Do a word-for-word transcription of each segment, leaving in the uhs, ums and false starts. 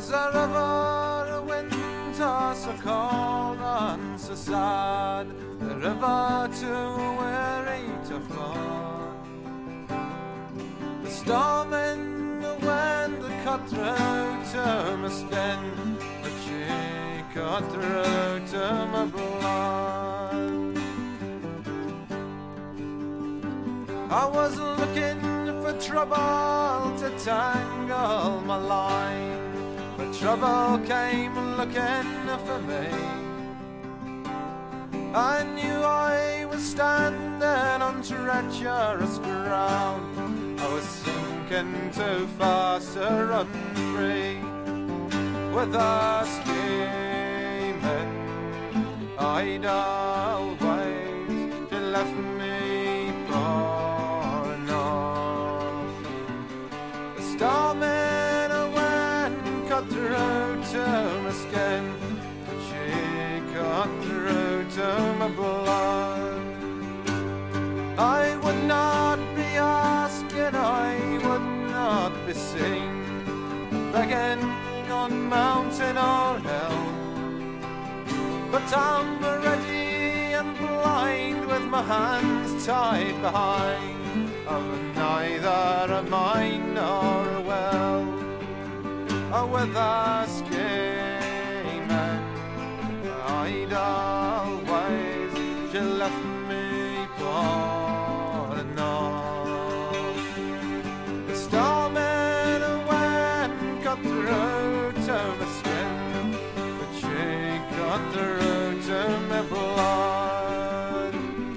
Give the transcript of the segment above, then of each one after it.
Is there ever a winter so cold and so sad, the river too weary to flow? The storm in the wind that cut through to my skin, but she cut through to my blood. I was looking for trouble to tangle my line, but trouble came looking for me. I knew I was standing on treacherous ground. I was sinking too fast to run free. With a scheming idle ways, she left me for enough. The storm in a wind cut through to my skin, but she cut through to my blood. I would not be asking, I would not be seen, begging on mountain or hill, but I'm ready and blind with my hands tied behind, of neither a mind nor a will. Oh, with a scheming idle ways, she left me for enough. The storm in a wind cut through to my skin, but she cut through to my blood.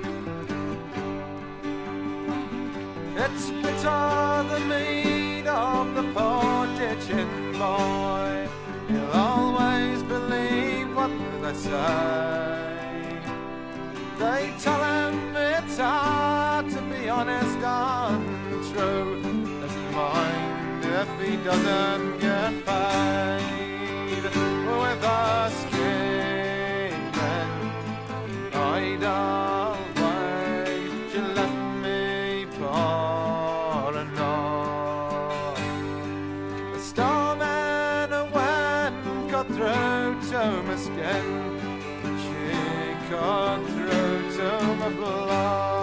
It's bitter the mead of the poor ditching boy. He'll always believe what they say. They tell him it's hard to be honest and true. Doesn't mind if he doesn't get paid. With a scheming idle way, she left me for enough. The storm in a wind cut through to my skin, but she cut through to my blood.